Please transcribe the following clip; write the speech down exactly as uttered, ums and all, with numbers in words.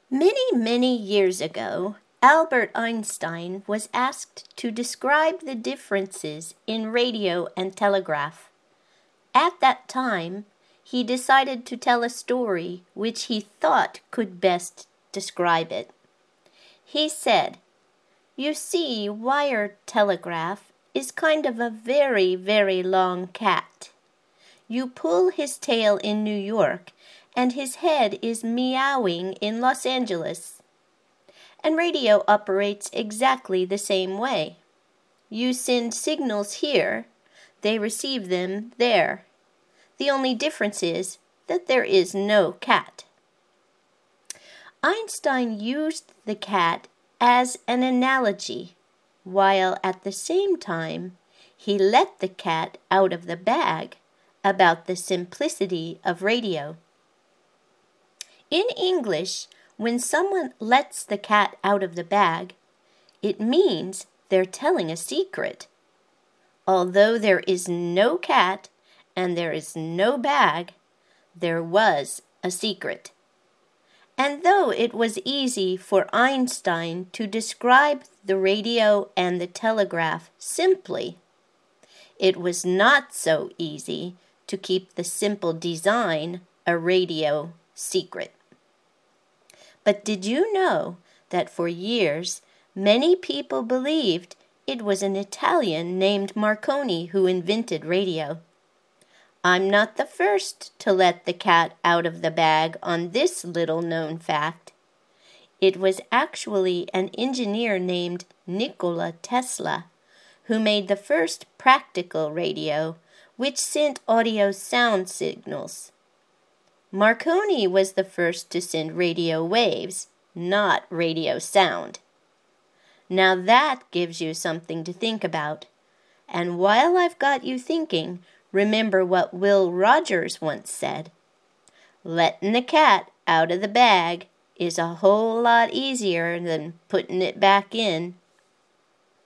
Many, many years ago, Albert Einstein was asked to describe the differences in radio and telegraph. At that time, he decided to tell a story which he thought could best describe it. He said, "You see, wire telegraph is kind of a very, very long cat. You pull his tail in New York, and his head is meowing in Los Angeles. And radio operates exactly the same way. You send signals here, they receive them there. The only difference is that there is no cat." Einstein used the cat as an analogy, while at the same time he let the cat out of the bag about the simplicity of radio. In English, when someone lets the cat out of the bag, it means they're telling a secret. Although there is no cat and there is no bag, there was a secret. And though it was easy for Einstein to describe the radio and the telegraph simply, it was not so easy to keep the simple design, a radio, secret. But did you know that for years many people believed it was an Italian named Marconi who invented radio? I'm not the first to let the cat out of the bag on this little-known fact. It was actually an engineer named Nikola Tesla who made the first practical radio, which sent audio sound signals. Marconi was the first to send radio waves, not radio sound. Now that gives you something to think about. And while I've got you thinking, remember what Will Rogers once said. Letting the cat out of the bag is a whole lot easier than putting it back in.